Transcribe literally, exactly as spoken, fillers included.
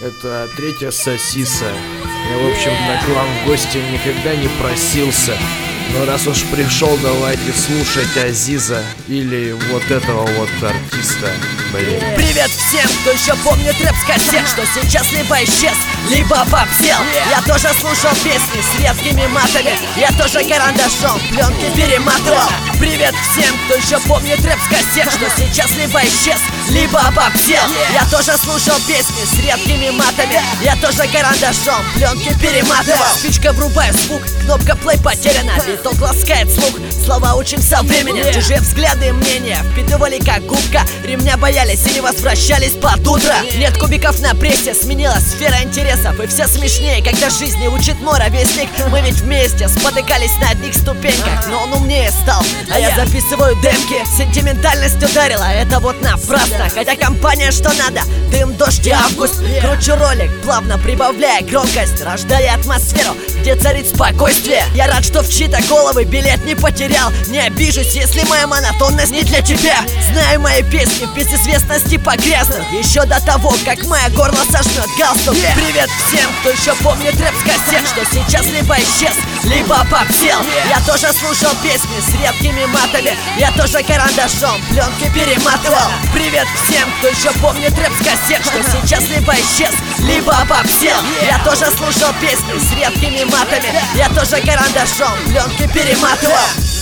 Это третья сосиса. Я, в общем-то, к вам в гости никогда не просился. Но раз уж пришел, давайте слушать Азиза или вот этого вот артиста. Блин. Привет всем, кто еще помнит рэп с кассет, что сейчас либо исчез, либо попсел. Я тоже слушал песни с редкими матами, я тоже карандашом пленки перематывал. Привет всем, кто еще помнит рэп с кассет, что сейчас либо исчез, либо попсел. Я тоже слушал песни с редкими матами, я тоже карандашом пленки перематывал. Спичка врубает звук, кнопка плей потеряна, биток ласкает слух, слова учим со временем. Чужие взгляды и мнения впитывали как губка, ремня боялись и не возвращались под утро. Нет кубиков на прессе, сменилась сфера интересов, и все смешнее, когда жизни учит мой ровесник. Мы ведь вместе спотыкались на одних ступеньках, но он умнее стал, а я записываю демки. Сентиментальность ударила, это вот напрасно, хотя компания что надо, дым, дождь и август. Кручу ролик, плавно прибавляя громкость, рождая атмосферу, где царит спокойствие. Я рад, что в чьи-то головы билет не потерял. Не обижусь, если моя монотонность не для тебя. Знаю мои песни в безызвестности погрязнут еще до того, как моя горло сожмет галстук. yeah. Привет всем, кто еще помнит рэп с кассет, что сейчас либо исчез, либо попсел. yeah. Я тоже слушал песни с редкими матами, я тоже карандашом пленки перематывал. Привет всем, кто еще помнит рэп с кассет, что сейчас либо исчез, либо попсел. yeah. Я тоже слушал песни с редкими матами, я тоже карандашом пленки перематывал.